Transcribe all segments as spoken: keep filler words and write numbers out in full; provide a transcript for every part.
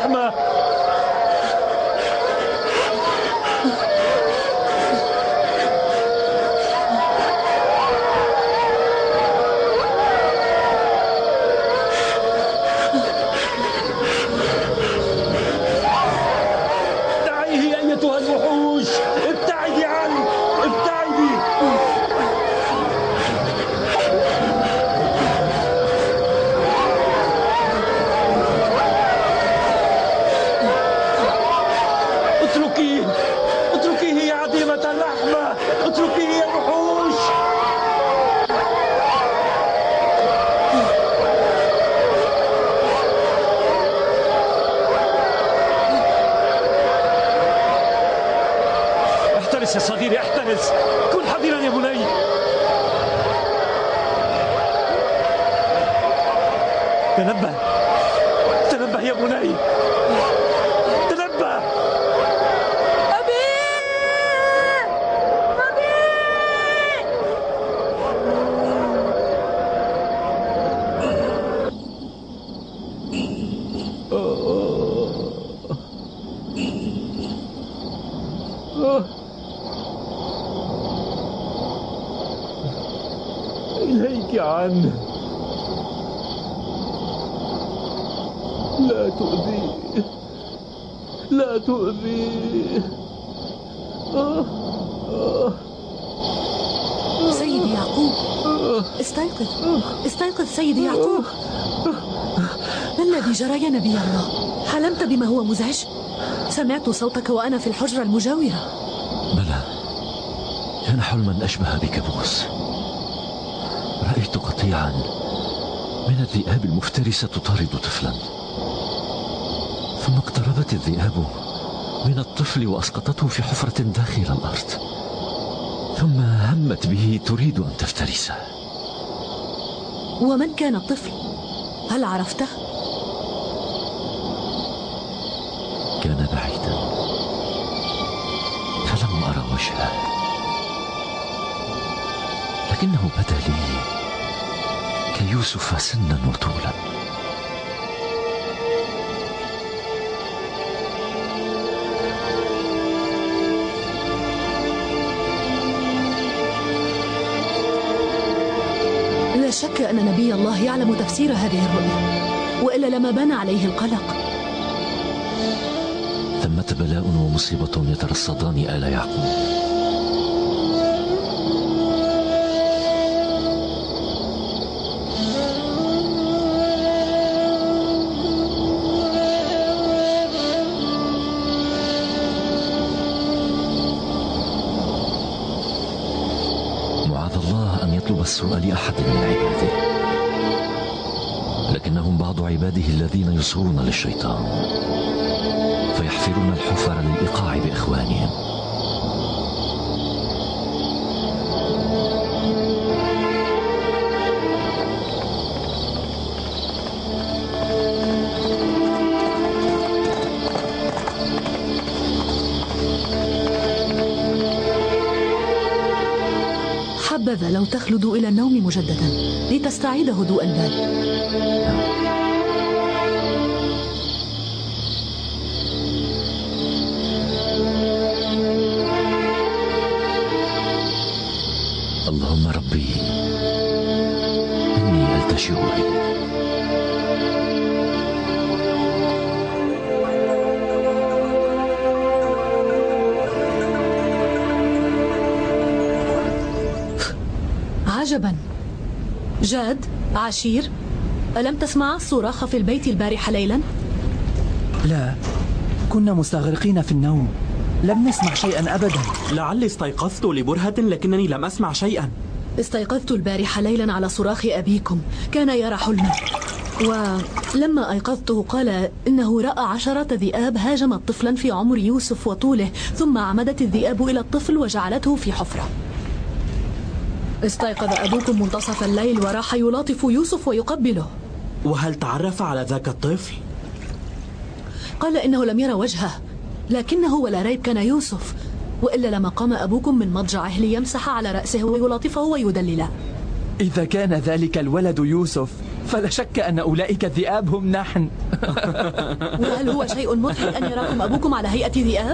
اللحمة. دعيه أيتها الوحوش، ابتعدي عنه، ابتعدي. اتركيه، اتركيه يا عديمة اللحمة، اتركيه يا وحوش. احترس يا صغيري، احترس، كن حذرا يا بني. تنبه، تنبه يا بني، تنبه. أبي، أبي. إليك عنه، لا تؤذيه، لا تؤذيه. آه آه سيدي يعقوب، استيقظ، استيقظ سيدي يعقوب. ما الذي جرى يا نبي الله؟ حلمت بما هو مزعج؟ سمعت صوتك وأنا في الحجرة المجاورة. بلى، كان حلما أشبه بكابوس. رأيت قطيعا من الذئاب المفترسة تطارد طفلا، ثم اقتربت الذئاب من الطفل وأسقطته في حفرة داخل الأرض، ثم همت به تريد أن تفترسه. ومن كان الطفل؟ هل عرفته؟ كان بعيدا فلم أرى وجهه، لكنه بدا لي كيوسف سنا وطولا. لا شك أن نبي الله يعلم تفسير هذه الرؤيا، وإلا لما بان عليه القلق. ثمة بلاء ومصيبة يترصدان آل يعقوب. معاذ الله أن يطلب السوء لأحد من عباده، لكنهم بعض عباده الذين يصغون للشيطان فيحفرون الحفر للإيقاع بإخوانهم. حبذا لو تخلد إلى النوم مجددا لتستعيد هدوء البال. اللهم ربي إني ألتجئ إليك. عجبا، جاد، عشير، ألم تسمع الصراخ في البيت البارحة ليلا؟ لا، كنا مستغرقين في النوم، لم نسمع شيئا أبدا. لعلي استيقظت لبرهة لكنني لم أسمع شيئا. استيقظت البارحة ليلا على صراخ أبيكم، كان يرى حلما، ولما أيقظته قال إنه رأى عشرة ذئاب هاجمت طفلا في عمر يوسف وطوله، ثم عمدت الذئاب إلى الطفل وجعلته في حفرة. استيقظ أبوكم منتصف الليل وراح يلاطف يوسف ويقبله. وهل تعرف على ذاك الطفل؟ قال إنه لم يرى وجهه، لكنه ولا ريب كان يوسف، وإلا لما قام أبوكم من مضجعه ليمسح على رأسه ويلاطفه ويدلله. إذا كان ذلك الولد يوسف فلا شك أن أولئك الذئاب هم نحن. وهل هو شيء مضحك أن يراكم أبوكم على هيئة ذئاب؟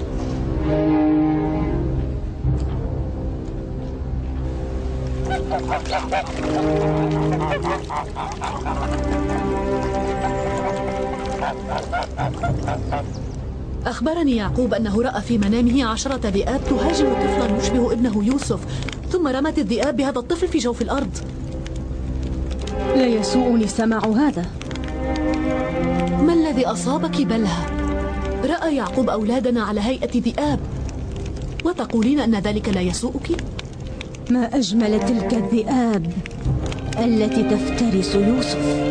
أخبرني يعقوب أنه رأى في منامه عشرة ذئاب تهاجم طفلا يشبه ابنه يوسف، ثم رمت الذئاب بهذا الطفل في جوف الأرض. لا يسوءني سماع هذا. ما الذي أصابك بلها؟ رأى يعقوب أولادنا على هيئة ذئاب وتقولين أن ذلك لا يسوءك؟ ما أجمل تلك الذئاب التي تفترس يوسف.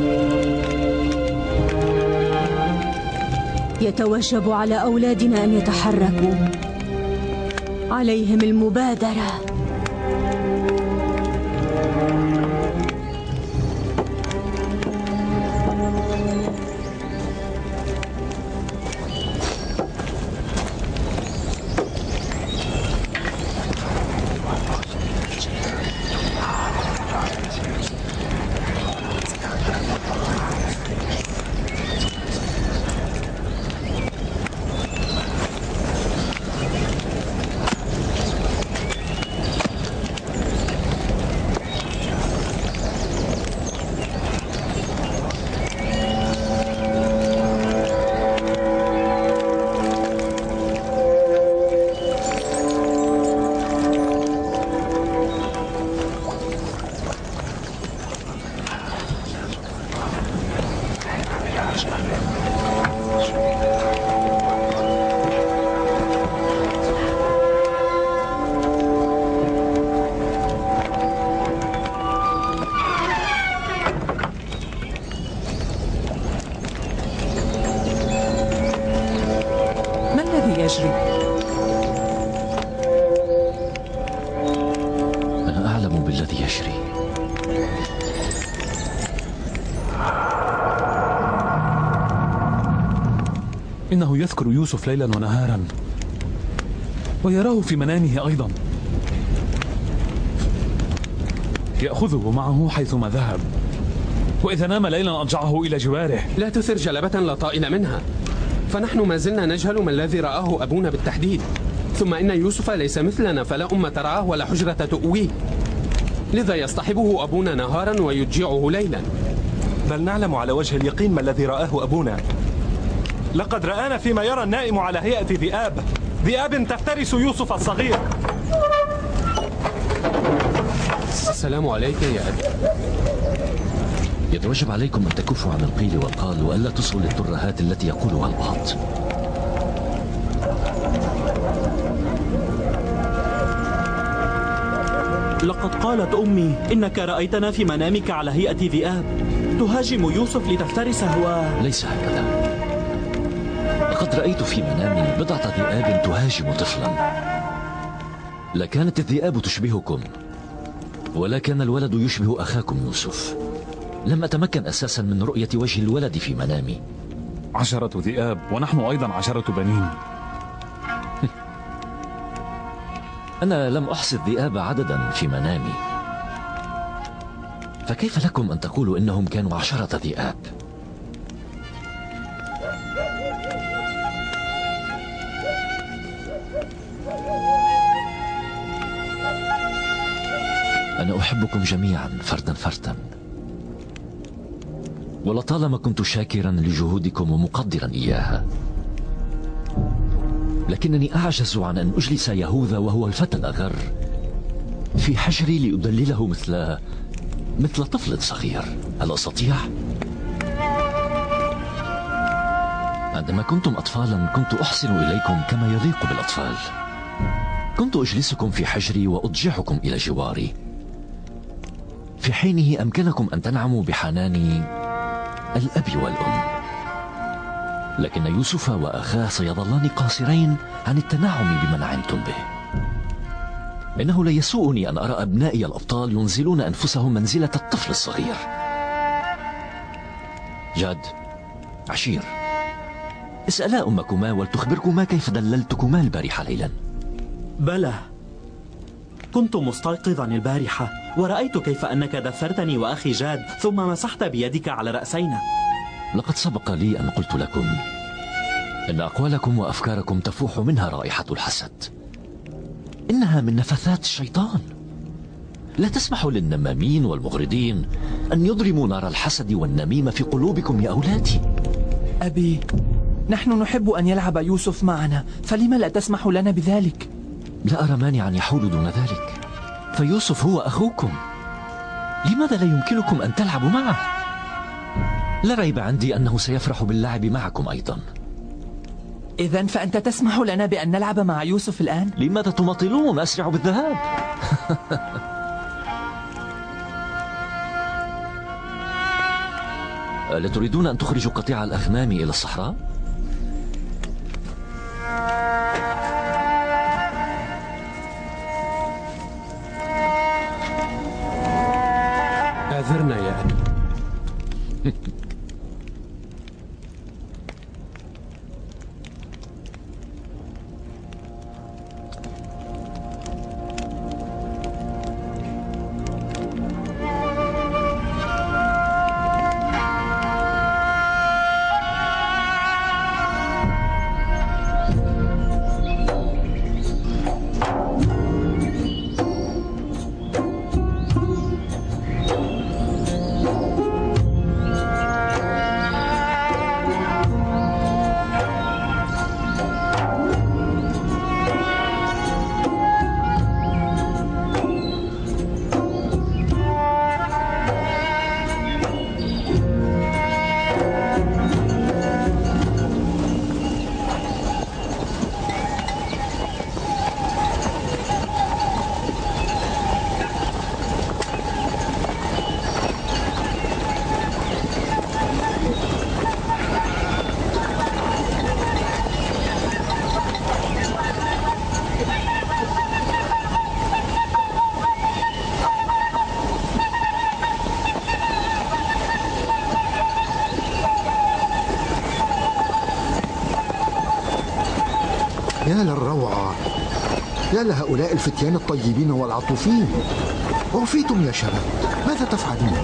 يتوجب على أولادنا أن يتحركوا، عليهم المبادرة. أنا أعلم بالذي يجري. إنه يذكر يوسف ليلا ونهارا ويراه في منامه أيضا، يأخذه معه حيثما ذهب، وإذا نام ليلا أضجعه إلى جواره. لا تثر جلبة لا طائل منها، فنحن ما زلنا نجهل ما الذي رآه أبونا بالتحديد. ثم إن يوسف ليس مثلنا، فلا أم ترعاه ولا حجرة تؤويه، لذا يصطحبه أبونا نهارا ويضجعه ليلا. بل نعلم على وجه اليقين ما الذي رآه أبونا. لقد رآنا فيما يرى النائم على هيئة ذئاب، ذئاب تفترس يوسف الصغير. السلام عليك يا أبي. يتوجب عليكم أن تكفوا عن القيل والقال وألا تصغوا للترهات التي يقولها البعض. لقد قالت أمي إنك رأيتنا في منامك على هيئة ذئاب تهاجم يوسف لتفترسه و... ليس هكذا. لقد رأيت في منامي بضعة ذئاب تهاجم طفلا. لا كانت الذئاب تشبهكم ولا كان الولد يشبه أخاكم يوسف. لم أتمكن أساسا من رؤية وجه الولد في منامي. عشرة ذئاب ونحن أيضا عشرة بنين. أنا لم أحصي الذئاب عددا في منامي، فكيف لكم أن تقولوا إنهم كانوا عشرة ذئاب؟ أنا أحبكم جميعا فردا فردا، ولطالما كنت شاكرا لجهودكم ومقدرا إياها، لكنني أعجز عن أن أجلس يهوذا وهو الفتى الأغر في حجري لأدلله مثل مثل طفل صغير. هل أستطيع؟ عندما كنتم أطفالا كنت أحسن إليكم كما يليق بالأطفال. كنت أجلسكم في حجري وأضجعكم إلى جواري، في حينه أمكنكم أن تنعموا بحنان الأب والأم. لكن يوسف وأخاه سيظلان قاصرين عن التنعم بما نعمتم به. إنه لا يسوءني أن أرى أبنائي الأبطال ينزلون أنفسهم منزلة الطفل الصغير. جاد، عشير، اسألا أمكما ولتخبركما كيف دللتكما البارحة ليلا. بلى، كنت مستيقظا البارحة ورأيت كيف أنك دثرتني وأخي جاد ثم مسحت بيدك على رأسينا. لقد سبق لي أن قلت لكم إن أقوالكم وأفكاركم تفوح منها رائحة الحسد. إنها من نفثات الشيطان. لا تسمحوا للنمامين والمغردين أن يضرموا نار الحسد والنميمة في قلوبكم يا أولادي. أبي، نحن نحب أن يلعب يوسف معنا، فلم لا تسمح لنا بذلك؟ لا أرى مانعا يحول دون ذلك، فيوسف هو أخوكم. لماذا لا يمكنكم أن تلعبوا معه؟ لا ريب عندي أنه سيفرح باللعب معكم أيضا. إذن فأنت تسمح لنا بأن نلعب مع يوسف الآن؟ لماذا تماطلون؟ أسرعوا بالذهاب. ألا تريدون أن تخرجوا قطيع الأغنام إلى الصحراء؟ آذرنا يا أبي. يا للروعة، يا لهؤلاء الفتيان الطيبين والعطوفين. وفيتم يا شباب، ماذا تفعلون؟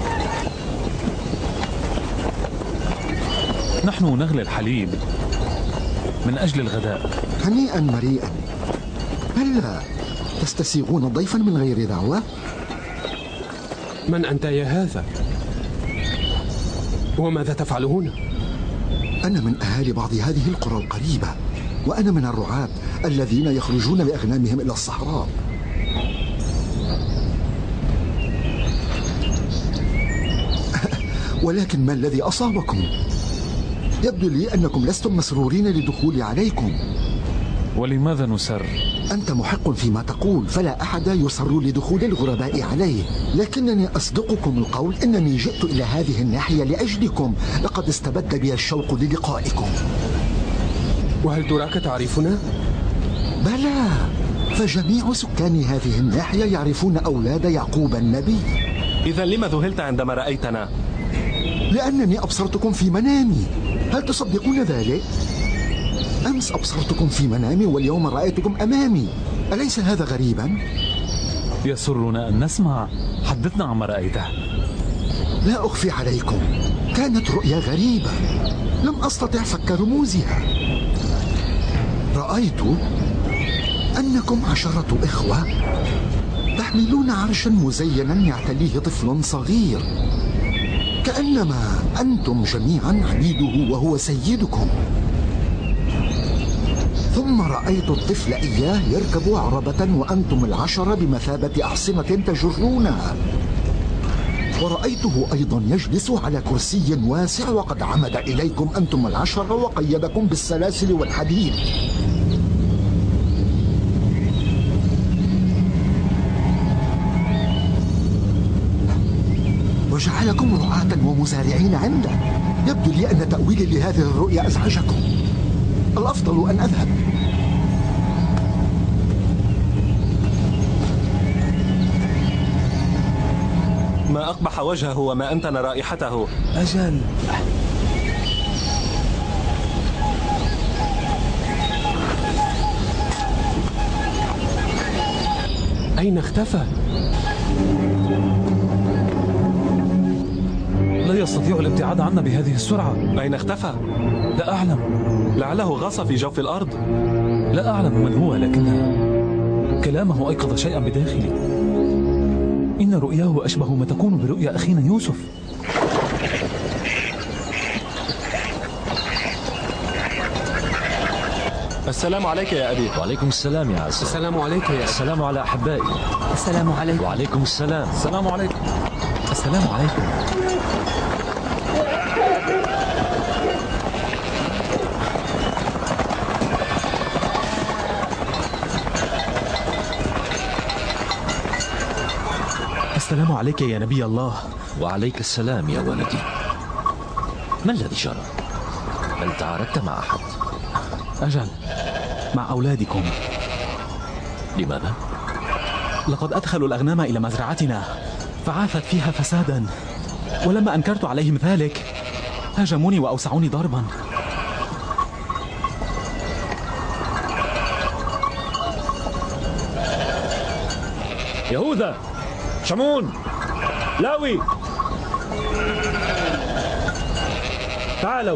نحن نغلي الحليب من أجل الغداء. هنيئا مريئا. هلا تستسيغون ضيفا من غير دعوة؟ من أنت يا هذا؟ وماذا تفعل هنا؟ أنا من أهالي بعض هذه القرى القريبة، وأنا من الرعاة الذين يخرجون بأغنامهم إلى الصحراء. ولكن ما الذي أصابكم؟ يبدو لي أنكم لستم مسرورين لدخولي عليكم. ولماذا نسر؟ أنت محق فيما تقول، فلا أحد يسر لدخول الغرباء عليه، لكنني أصدقكم القول إنني جئت إلى هذه الناحية لأجلكم. لقد استبد بي الشوق للقائكم. وهل تراك تعرفنا؟ بلى، فجميع سكان هذه الناحية يعرفون أولاد يعقوب النبي. إذا لما ذهلت عندما رأيتنا؟ لأنني أبصرتكم في منامي. هل تصدقون ذلك؟ أمس أبصرتكم في منامي واليوم رأيتكم أمامي. أليس هذا غريبا؟ يسرنا أن نسمع. حدثنا عما رأيته. لا أخفي عليكم، كانت رؤيا غريبة لم أستطع فك رموزها. رأيت أنكم عشرة إخوة تحملون عرشا مزينا يعتليه طفل صغير، كأنما أنتم جميعا عبيده وهو سيدكم. ثم رأيت الطفل إياه يركب عربة وأنتم العشرة بمثابة أحصنة تجرونها، ورأيته أيضا يجلس على كرسي واسع وقد عمد إليكم أنتم العشرة وقيدكم بالسلاسل والحديد. وجعلكم رعاة ومزارعين عنده. يبدو لي أن تأويلي لهذه الرؤيا أزعجكم. الأفضل أن أذهب. ما أقبح وجهه وما أنتن رائحته. أجل. أين اختفى؟ لا يستطيع الابتعاد عنا بهذه السرعة. أين اختفى؟ لا أعلم. لعله غاص في جوف الأرض. لا أعلم من هو، لكن كلامه أيقظ شيئا بداخلي. إن رؤياه أشبه ما تكون برؤيا أخينا يوسف. السلام عليك يا أبي. وعليكم السلام يا عزة. السلام عليك يا أبي. السلام على أحبائي. السلام عليكم. وعليكم السلام. السلام عليكم. السلام عليكم. السلام عليك يا نبي الله. وعليك السلام يا ولدي. ما الذي جرى؟ هل تعاركت مع أحد؟ أجل، مع أولادكم. لماذا؟ لقد أدخلوا الأغنام إلى مزرعتنا فعافت فيها فسادا، ولما أنكرت عليهم ذلك هاجموني وأوسعوني ضربا. يهوذا، شمعون، لاوي، تعالوا.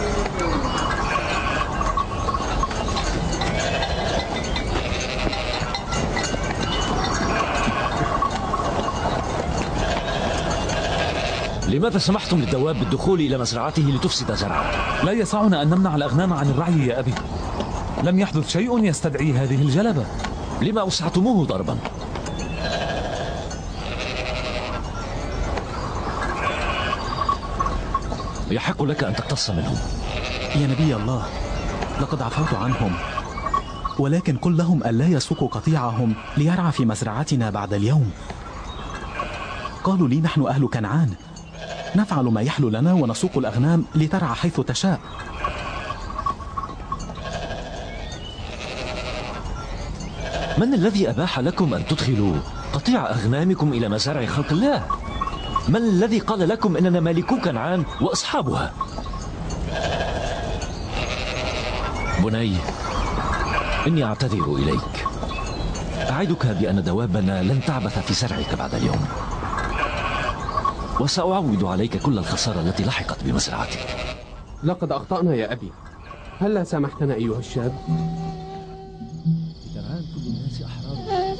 لماذا سمحتم للدواب بالدخول إلى مزرعته لتفسد زرعه؟ لا يسعنا أن نمنع الأغنام عن الرعي يا أبي. لم يحدث شيء يستدعي هذه الجلبة. لما أوسعتموه ضربا؟ يحق لك أن تقتص منهم. يا نبي الله، لقد عفوت عنهم، ولكن قل لهم ألا يسوقوا قطيعهم ليرعى في مزرعتنا بعد اليوم. قالوا لي نحن أهل كنعان نفعل ما يحلو لنا ونسوق الأغنام لترعى حيث تشاء. من الذي أباح لكم أن تدخلوا قطيع أغنامكم إلى مزارع خلق الله؟ من الذي قال لكم إننا مالكو كنعان وأصحابها؟ بني، إني أعتذر إليك. أعدك بأن دوابنا لن تعبث في زرعك بعد اليوم، وسأعوض عليك كل الخسارة التي لحقت بمزرعتك. لقد أخطأنا يا أبي، هل لا سامحتنا أيها الشاب؟ كنعان كل الناس أحرار.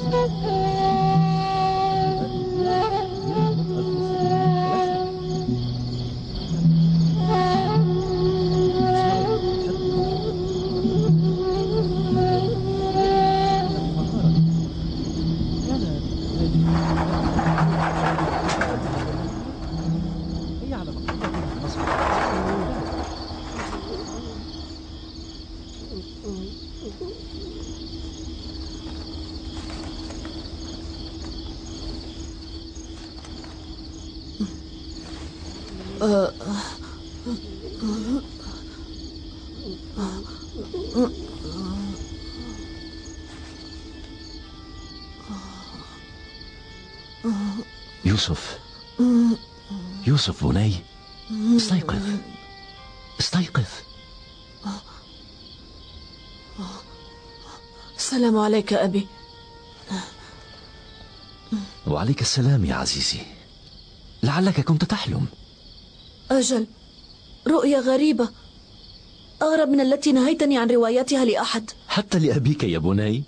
يوسف، يوسف بني، استيقظ، استيقظ. السلام عليك أبي. وعليك السلام يا عزيزي. لعلك كنت تحلم. أجل، رؤيا غريبة، أغرب من التي نهيتني عن روايتها لأحد. حتى لأبيك يا بني.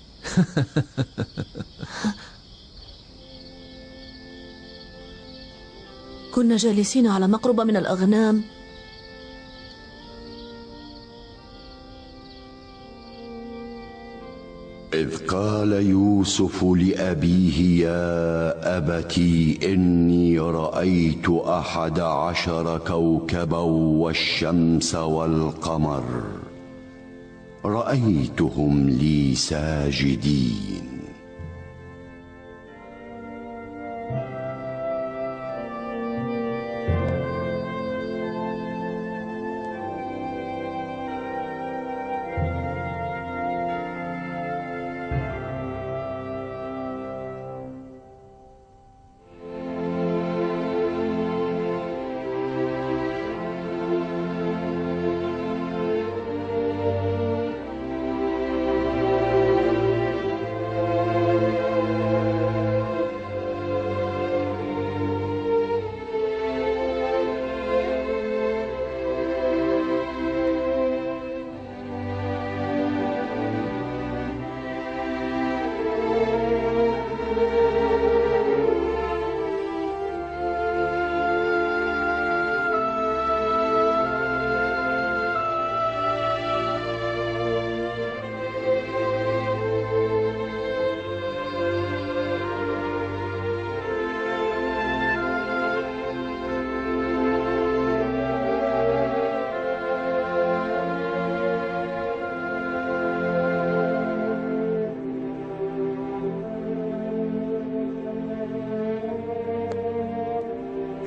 كنا جالسين على مقربة من الأغنام، إذ قال يوسف لأبيه يا أبتي إني رأيت أحد عشر كوكبا والشمس والقمر رأيتهم لي ساجدين.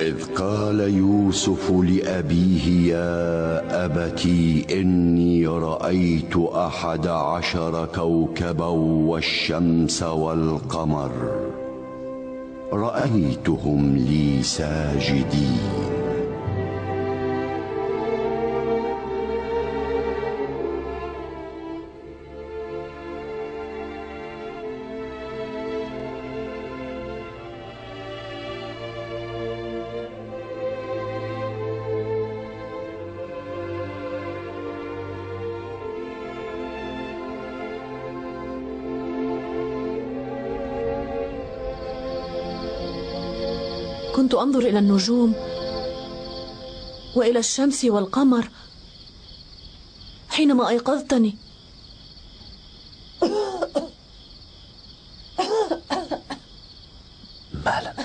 إذ قال يوسف لأبيه يا أبت إني رأيت أحد عشر كوكبا والشمس والقمر رأيتهم لي ساجدين. كنت أنظر إلى النجوم وإلى الشمس والقمر حينما أيقظتني. مالا؟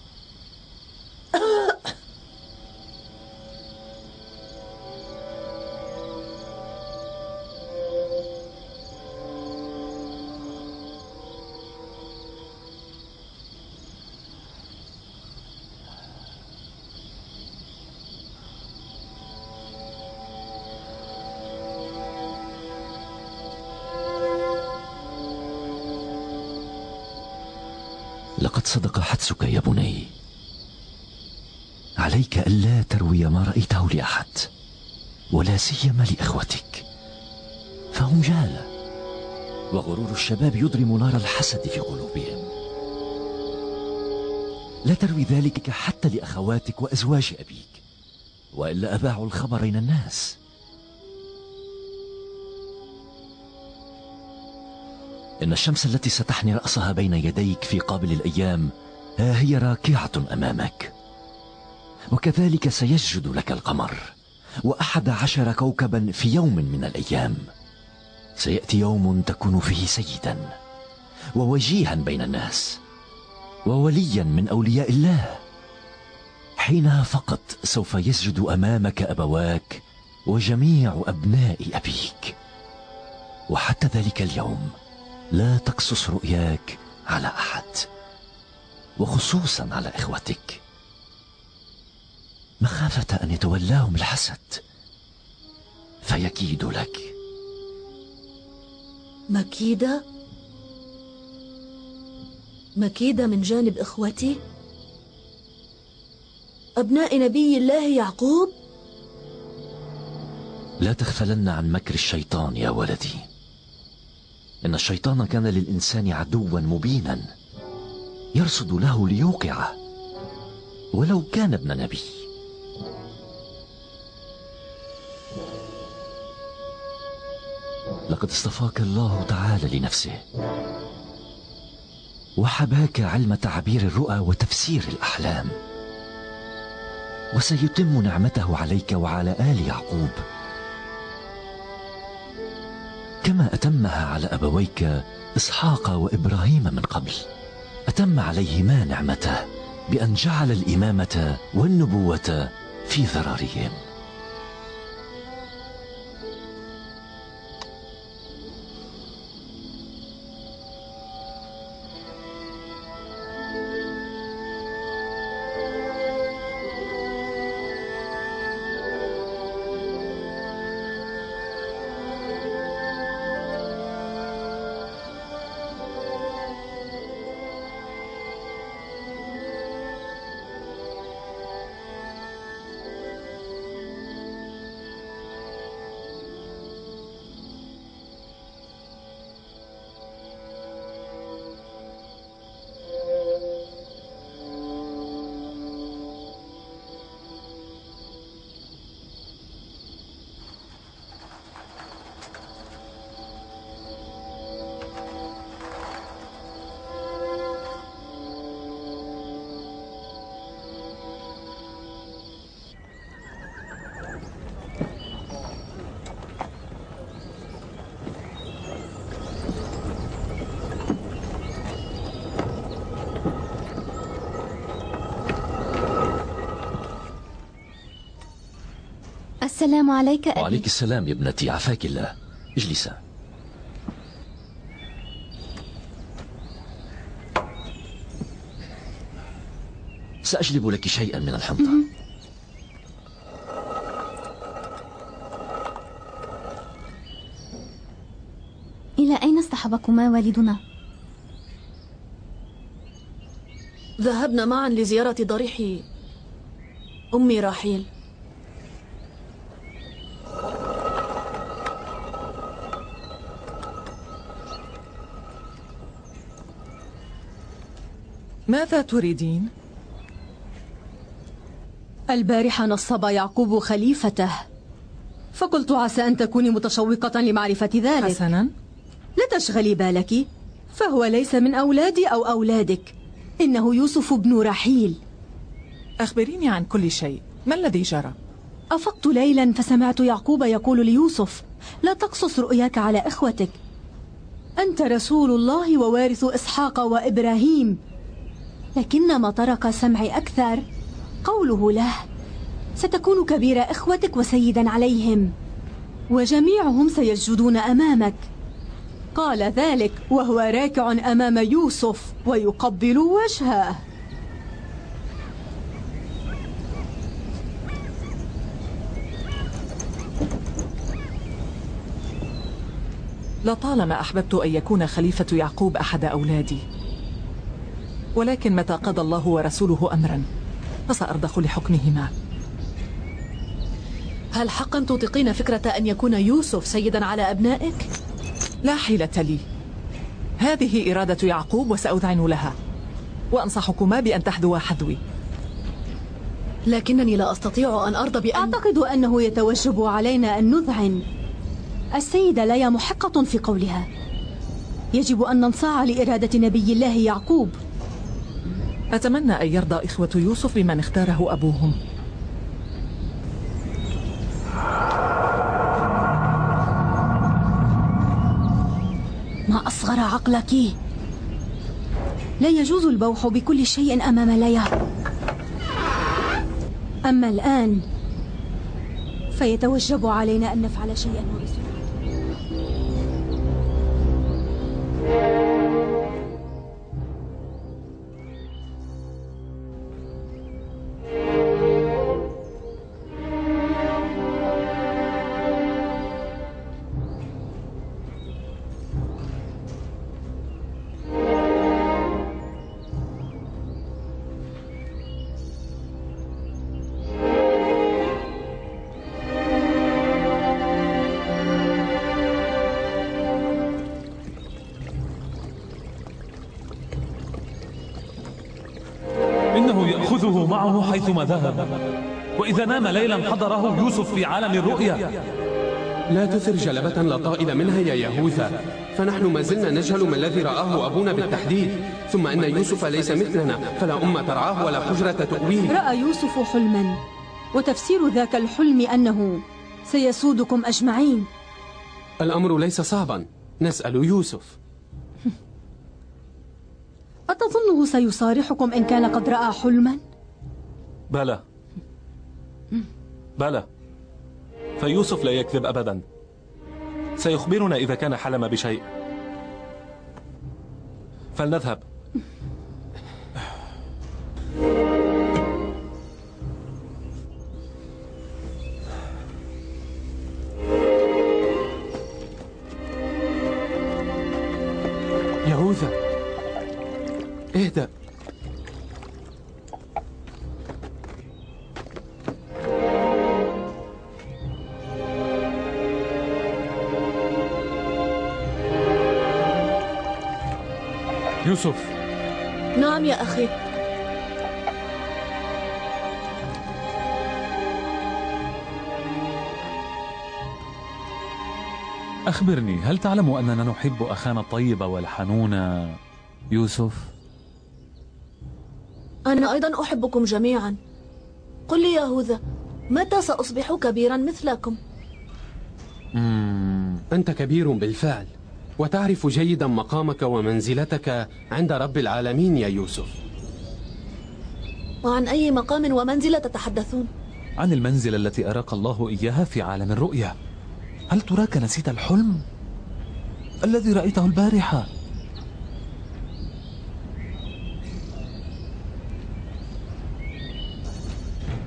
لقد صدق حدسك يا بني. عليك ألا تروي ما رأيته لأحد، ولا سيما لإخوتك، فهم جهلة، وغرور الشباب يضرم نار الحسد في قلوبهم. لا تروي ذلك حتى لأخواتك وأزواج أبيك، وإلا أباعوا الخبر بين الناس. إن الشمس التي ستحني رأسها بين يديك في قابل الأيام ها هي راكعة أمامك، وكذلك سيسجد لك القمر وأحد عشر كوكبا في يوم من الأيام. سيأتي يوم تكون فيه سيدا ووجيها بين الناس ووليا من أولياء الله. حينها فقط سوف يسجد أمامك أبواك وجميع أبناء أبيك. وحتى ذلك اليوم لا تقصص رؤياك على أحد، وخصوصا على إخوتك، مخافة أن يتولاهم الحسد فيكيد لك. مكيدة؟ مكيدة من جانب إخوتي؟ أبناء نبي الله يعقوب؟ لا تغفلن عن مكر الشيطان يا ولدي. إن الشيطان كان للإنسان عدوا مبينا يرصد له ليوقعه ولو كان ابن نبي. لقد اصطفاك الله تعالى لنفسه، وحباك علم تعبير الرؤى وتفسير الأحلام، وسيتم نعمته عليك وعلى آل يعقوب كما أتمها على أبويك إسحاق وإبراهيم من قبل. أتم عليهما نعمته بأن جعل الإمامة والنبوة في ذراريهم. السلام عليك أبي. وعليك السلام يا ابنتي، عافاك الله. اجلسا. سأجلب لك شيئا من الحنطة. إلى أين اصطحبكما والدنا؟ ذهبنا معا لزيارة ضريح أمي راحيل. ماذا تريدين؟ البارحة نصب يعقوب خليفته، فقلت عسى أن تكوني متشوقة لمعرفة ذلك. حسنا، لا تشغلي بالك، فهو ليس من أولادي أو أولادك، إنه يوسف بن رحيل. أخبريني عن كل شيء، ما الذي جرى؟ أفقت ليلا فسمعت يعقوب يقول ليوسف: لا تقصص رؤياك على إخوتك، أنت رسول الله ووارث إسحاق وإبراهيم. لكن ما طرق سمعي أكثر قوله له: ستكون كبير إخوتك وسيدا عليهم، وجميعهم سيسجدون أمامك. قال ذلك وهو راكع أمام يوسف ويقبل وجهه. لطالما أحببت أن يكون خليفة يعقوب أحد أولادي، ولكن متى قضى الله ورسوله أمرا فسأرضخ لحكمهما. هل حقا تطيقين فكرة أن يكون يوسف سيدا على أبنائك؟ لا حيلة لي، هذه إرادة يعقوب وسأذعن لها، وأنصحكما بأن تحذوا حذوي. لكنني لا أستطيع أن أرضى بأن... أعتقد أنه يتوجب علينا أن نذعن. السيدة ليا محقة في قولها، يجب أن ننصاع لإرادة نبي الله يعقوب. أتمنى أن يرضى إخوة يوسف بمن اختاره أبوهم. ما أصغر عقلك، لا يجوز البوح بكل شيء أمام ليا. أما الآن فيتوجب علينا أن نفعل شيئا وبسرعة. إنه يأخذه معه حيثما ذهب، وإذا نام ليلا حضره يوسف في عالم الرؤيا. لا تثر جلبة لا طائل منها يا يهوذا، فنحن ما زلنا نجهل ما الذي رآه أبونا بالتحديد، ثم أن يوسف ليس مثلنا، فلا أم ترعاه ولا حجرة تؤويه. رأى يوسف حلما، وتفسير ذاك الحلم أنه سيسودكم أجمعين. الأمر ليس صعبا، نسأل يوسف. أتظنه سيصارحكم إن كان قد رأى حلما؟ بلى بلى، فيوسف لا يكذب أبدا، سيخبرنا إذا كان حلم بشيء. فلنذهب. يهوذا اهدأ. يوسف. نعم يا أخي. أخبرني، هل تعلم أننا نحب أخانا الطيب والحنون يوسف؟ أنا أيضا أحبكم جميعا. قل لي يهوذا، متى سأصبح كبيرا مثلكم؟ مم. أنت كبير بالفعل، وتعرف جيدا مقامك ومنزلتك عند رب العالمين يا يوسف. وعن أي مقام ومنزلة تتحدثون؟ عن المنزلة التي أراك الله إياها في عالم الرؤيا. هل تراك نسيت الحلم الذي رأيته البارحة؟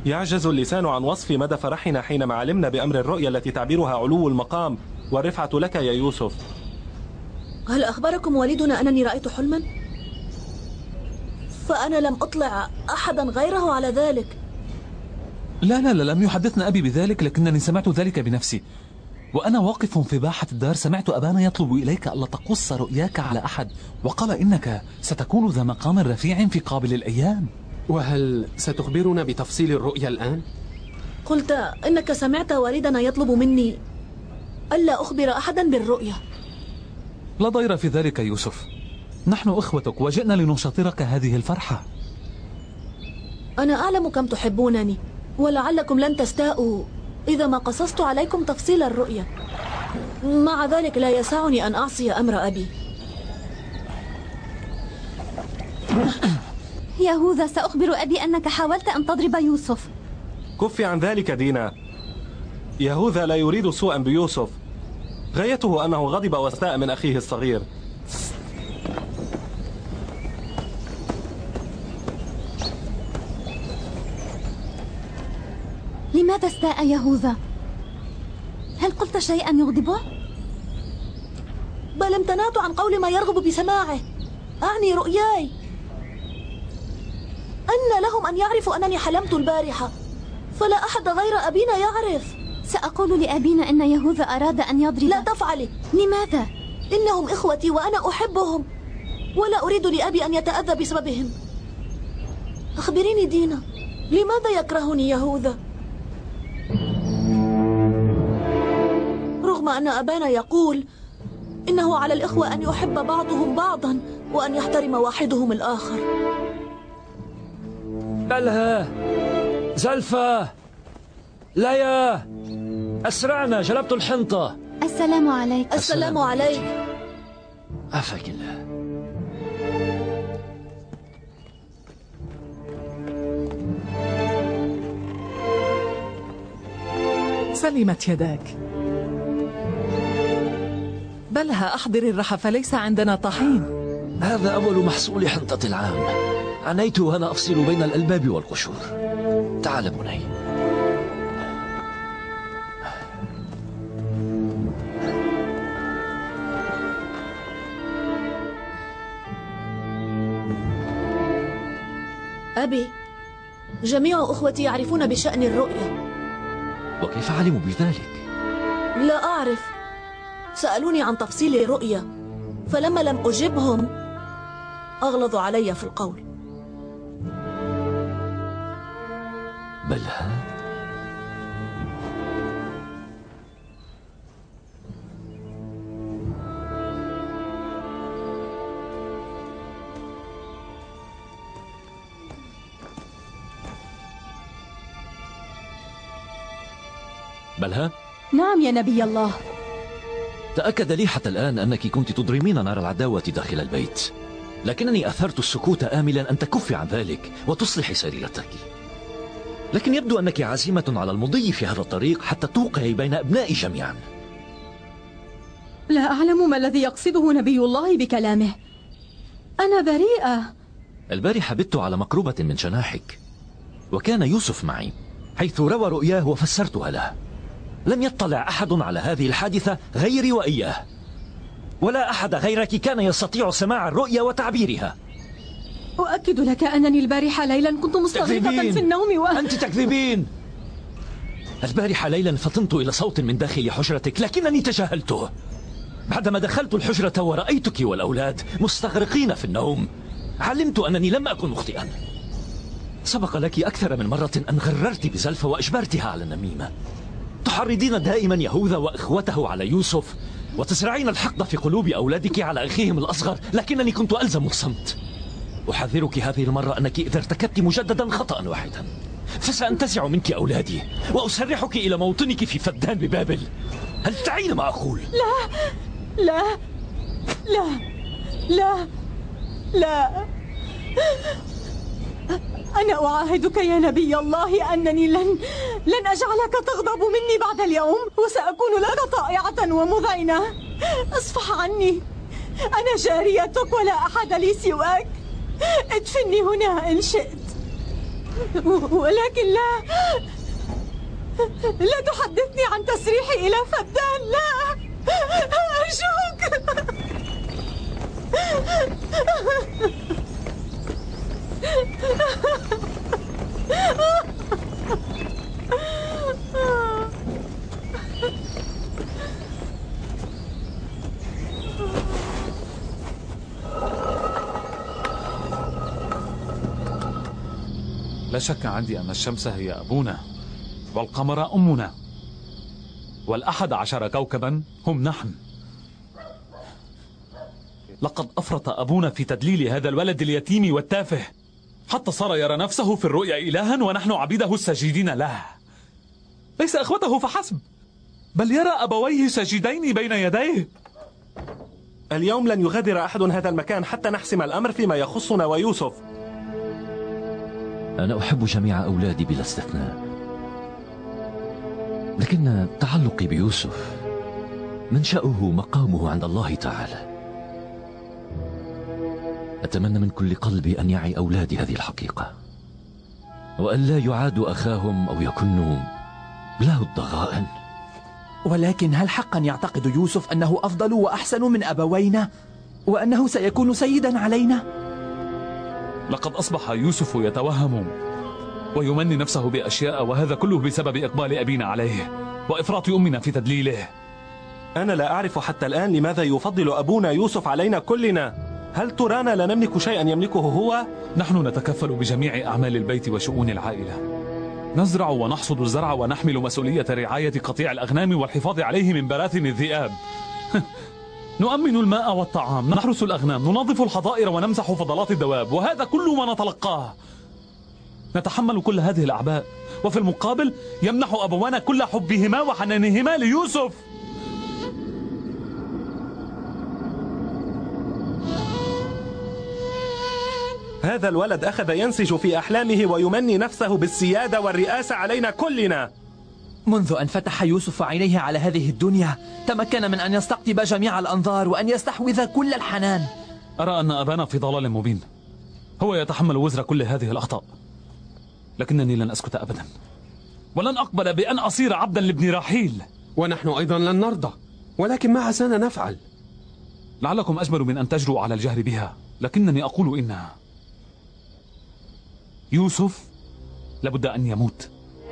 يعجز اللسان عن وصف مدى فرحنا حينما علمنا بأمر الرؤيا التي تعبيرها علو المقام والرفعة لك يا يوسف. هل أخبركم والدنا أنني رأيت حلما؟ فأنا لم أطلع أحدا غيره على ذلك. لا لا لا، لم يحدثنا أبي بذلك، لكنني سمعت ذلك بنفسي. وأنا واقف في باحة الدار سمعت أبانا يطلب إليك ألا تقص رؤياك على أحد، وقال إنك ستكون ذا مقام رفيع في قابل الأيام. وهل ستخبرنا بتفصيل الرؤيا الآن؟ قلت إنك سمعت والدنا يطلب مني ألا أخبر أحدا بالرؤيا. لا ضير في ذلك يوسف، نحن إخوتك وجئنا لنشاطرك هذه الفرحة. أنا أعلم كم تحبونني، ولعلكم لن تستاءوا إذا ما قصصت عليكم تفصيل الرؤيا. مع ذلك لا يسعني أن أعصي أمر أبي. يهوذا، سأخبر أبي أنك حاولت أن تضرب يوسف. كفي عن ذلك دينا، يهوذا لا يريد سوءا بيوسف، غايته أنه غضب واستاء من أخيه الصغير. لماذا استاء يهوذا؟ هل قلت شيئا يغضبه؟ بل امتنعت عن قول ما يرغب بسماعه، أعني رؤياي. أن لهم أن يعرفوا أنني حلمت البارحة، فلا أحد غير أبينا يعرف. سأقول لأبينا أن يهوذا أراد أن يضرب. لا تفعلي. لماذا؟ إنهم إخوتي وأنا أحبهم، ولا أريد لأبي أن يتأذى بسببهم. أخبريني دينا، لماذا يكرهني يهوذا؟ رغم أن أبانا يقول إنه على الإخوة أن يحب بعضهم بعضا وأن يحترم واحدهم الآخر. بلها، زلفة، ليا، أسرعنا، جلبت الحنطة. السلام عليك. السلام عليك. عافاك الله. سلمت يداك. بلها، أحضري الرحى، ليس عندنا طحين. هذا أول محصول حنطة العام. عنيت وأنا أفصل بين الألباب والقشور. تعال بني. أبي، جميع أخوتي يعرفون بشأن الرؤيا. وكيف علموا بذلك؟ لا أعرف، سألوني عن تفصيل الرؤيا، فلما لم أجبهم أغلظوا علي في القول. بلها، بلها؟ نعم يا نبي الله. تأكد لي حتى الآن أنك كنت تضرمين نار العداوة داخل البيت، لكنني أثرت السكوت آملا أن تكفي عن ذلك وتصلحي سريرتك. لكن يبدو أنك عزيمة على المضي في هذا الطريق حتى توقعي بين أبنائي جميعا. لا أعلم ما الذي يقصده نبي الله بكلامه. أنا بريئة. البارحة بت على مقربة من جناحك، وكان يوسف معي حيث روى رؤياه وفسرتها له. لم يطلع أحد على هذه الحادثة غيري وإياه، ولا أحد غيرك كان يستطيع سماع الرؤيا وتعبيرها. أؤكد لك أنني البارحة ليلا كنت مستغرقة في النوم و... أنت تكذبين. البارحة ليلا فطنت إلى صوت من داخل حجرتك لكنني تجاهلته. بعدما دخلت الحجرة ورأيتك والأولاد مستغرقين في النوم علمت أنني لم أكن مخطئا. سبق لك أكثر من مرة أن غررت بزلفة وأجبرتها على النميمة، تحرضين دائما يهوذا وإخوته على يوسف وتزرعين الحقد في قلوب أولادك على أخيهم الأصغر، لكنني كنت ألزم الصمت. أحذرك هذه المرة أنك إذا ارتكبت مجددا خطأ واحدا فسأنتزع منك أولادي وأسرحك إلى موطنك في فدان ببابل. هل تعين ما أقول؟ لا لا لا لا لا أنا أعاهدك يا نبي الله أنني لن لن أجعلك تغضب مني بعد اليوم، وسأكون لك طائعة ومذعنة. اصفح عني، أنا جاريتك ولا أحد لي سواك. ادفني هنا إن شئت. ولكن لا لا تحدثني عن تسريحي إلى فدان، لا أرجوك. لا شك عندي أن الشمس هي أبونا، والقمر أمنا، والأحد عشر كوكبا هم نحن. لقد أفرط أبونا في تدليل هذا الولد اليتيم والتافه، حتى صار يرى نفسه في الرؤيا إلها ونحن عبيده الساجدين له. ليس أخوته فحسب، بل يرى أبويه ساجدين بين يديه. اليوم لن يغادر أحد هذا المكان حتى نحسم الأمر فيما يخصنا ويوسف. أنا أحب جميع أولادي بلا استثناء، لكن تعلقي بيوسف منشأه مقامه عند الله تعالى. أتمنى من كل قلبي أن يعي أولادي هذه الحقيقة، وأن لا يعادوا أخاهم أو يكونوا له الضغائن. ولكن هل حقا يعتقد يوسف أنه أفضل وأحسن من أبوينا، وأنه سيكون سيدا علينا؟ لقد أصبح يوسف يتوهم ويمني نفسه بأشياء، وهذا كله بسبب إقبال أبينا عليه وإفراط أمنا في تدليله. أنا لا أعرف حتى الآن لماذا يفضل أبونا يوسف علينا كلنا. هل ترانا لا نملك شيئا يملكه هو؟ نحن نتكفل بجميع أعمال البيت وشؤون العائلة، نزرع ونحصد الزرع ونحمل مسؤولية رعاية قطيع الأغنام والحفاظ عليه من براثن الذئاب. نؤمن الماء والطعام، نحرس الأغنام، ننظف الحظائر ونمسح فضلات الدواب، وهذا كل ما نتلقاه. نتحمل كل هذه الأعباء، وفي المقابل يمنح أبوانا كل حبهما وحنانهما ليوسف. هذا الولد أخذ ينسج في أحلامه ويمني نفسه بالسيادة والرئاسة علينا كلنا. منذ أن فتح يوسف عينيه على هذه الدنيا تمكن من أن يستقطب جميع الأنظار وأن يستحوذ كل الحنان. أرى أن أبانا في ضلال مبين، هو يتحمل وزر كل هذه الأخطاء، لكنني لن أسكت أبدا، ولن أقبل بأن أصير عبدا لابن راحيل. ونحن أيضا لن نرضى، ولكن ما عسانا نفعل؟ لعلكم أجمل من أن تجرؤوا على الجهر بها، لكنني أقول إن يوسف لابد أن يموت.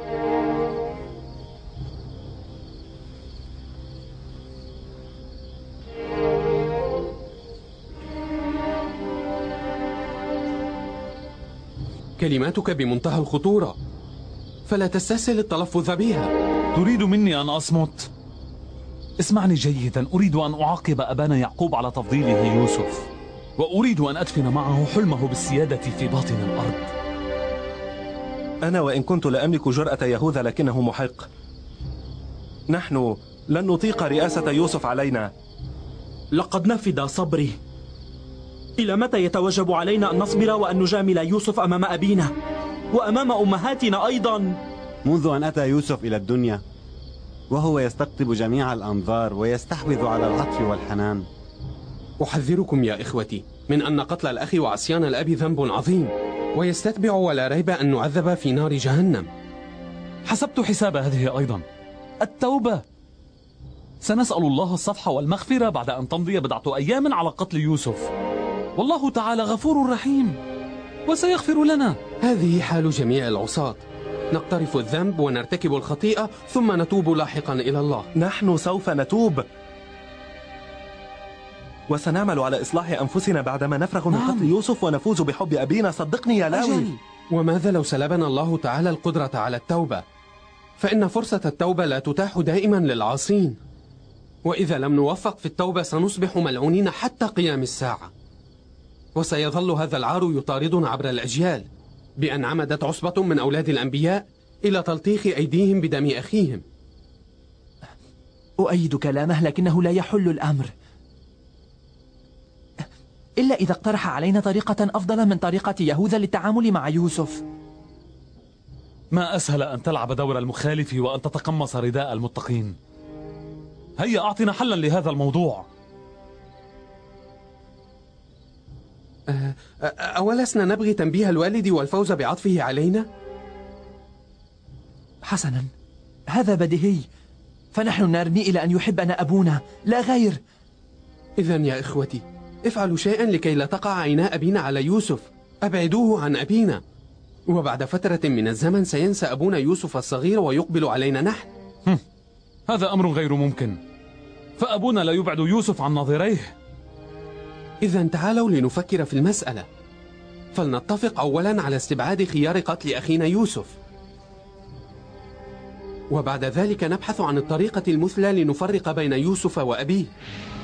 كلماتك بمنتهى الخطورة، فلا تستسهل التلفظ بها. تريد مني أن أصمت؟ اسمعني جيدا، أريد أن أعاقب أبانا يعقوب على تفضيله يوسف، وأريد أن أدفن معه حلمه بالسيادة في باطن الأرض. أنا وإن كنت لا أملك جرأة يهوذا لكنه محق. نحن لن نطيق رئاسة يوسف علينا. لقد نفد صبري. إلى متى يتوجب علينا أن نصبر وأن نجامل يوسف أمام أبينا وأمام أمهاتنا أيضا؟ منذ أن أتى يوسف إلى الدنيا وهو يستقطب جميع الأنظار ويستحوذ على العطف والحنان. أحذركم يا إخوتي من أن قتل الأخ وعصيان الأب ذنب عظيم، ويستتبع ولا ريب أن نعذب في نار جهنم. حسبت حساب هذه أيضا، التوبة. سنسأل الله الصفح والمغفرة بعد أن تمضي بضعة أيام على قتل يوسف، والله تعالى غفور رحيم وسيغفر لنا. هذه حال جميع العصاة، نقترف الذنب ونرتكب الخطيئة ثم نتوب لاحقا إلى الله. نحن سوف نتوب وسنعمل على إصلاح أنفسنا بعدما نفرغ من قتل يوسف ونفوز بحب أبينا. صدقني يا لاوي. أجل. وماذا لو سلبنا الله تعالى القدرة على التوبة؟ فإن فرصة التوبة لا تتاح دائما للعاصين، وإذا لم نوفق في التوبة سنصبح ملعونين حتى قيام الساعة، وسيظل هذا العار يطاردنا عبر الأجيال بأن عمدت عصبة من أولاد الأنبياء إلى تلطيخ أيديهم بدم أخيهم. أؤيد كلامه، لكنه لا يحل الأمر إلا إذا اقترح علينا طريقة أفضل من طريقة يهوذا للتعامل مع يوسف. ما أسهل أن تلعب دور المخالف وأن تتقمص رداء المتقين. هيا أعطنا حلا لهذا الموضوع. أه أولسنا نبغي تنبيه الوالد والفوز بعطفه علينا؟ حسنا، هذا بديهي، فنحن نرمي إلى أن يحبنا أبونا لا غير. إذن يا إخوتي، افعلوا شيئا لكي لا تقع عينا أبينا على يوسف. أبعدوه عن أبينا، وبعد فترة من الزمن سينسى أبونا يوسف الصغير ويقبل علينا نحن. هذا أمر غير ممكن، فأبونا لا يبعد يوسف عن ناظريه. إذن تعالوا لنفكر في المسألة. فلنتفق أولا على استبعاد خيار قتل أخينا يوسف، وبعد ذلك نبحث عن الطريقة المثلى لنفرق بين يوسف وأبيه.